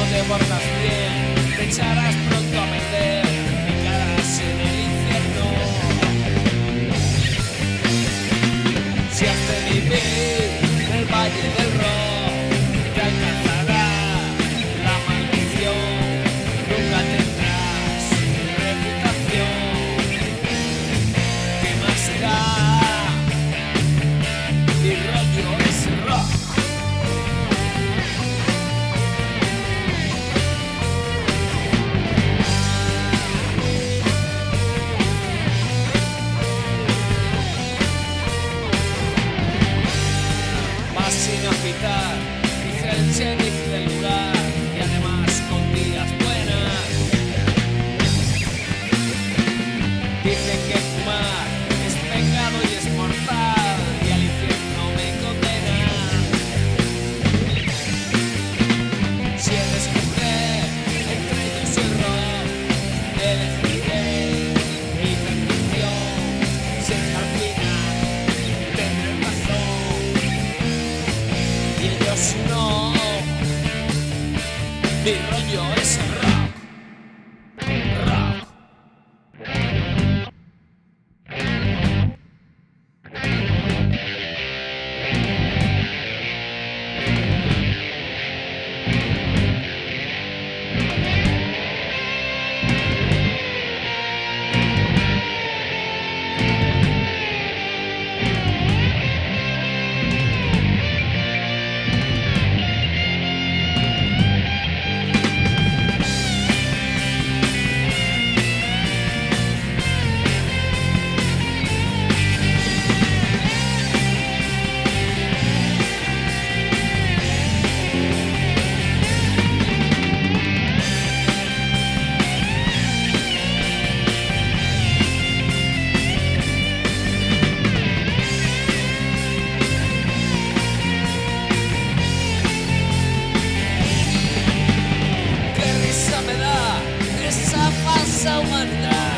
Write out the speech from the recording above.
te portas bien, te echarás pronto a perder, picarás en el infierno. Si has de vivir en el valle del rock, te alcanzará la maldición, nunca tendrás reputación. ¿Qué más da? Mi rollo es rock. Sin agitar, dice el sheriff del lugar, y además con días buenas. Dicen que fumar es pecado y es mortal, y al infierno me condena. Si he de escoger entre ellos y el rock, elegiré mi perdición. Si al final tendré razón y ellos no, mi rollo es rock, rock. Esa humanidad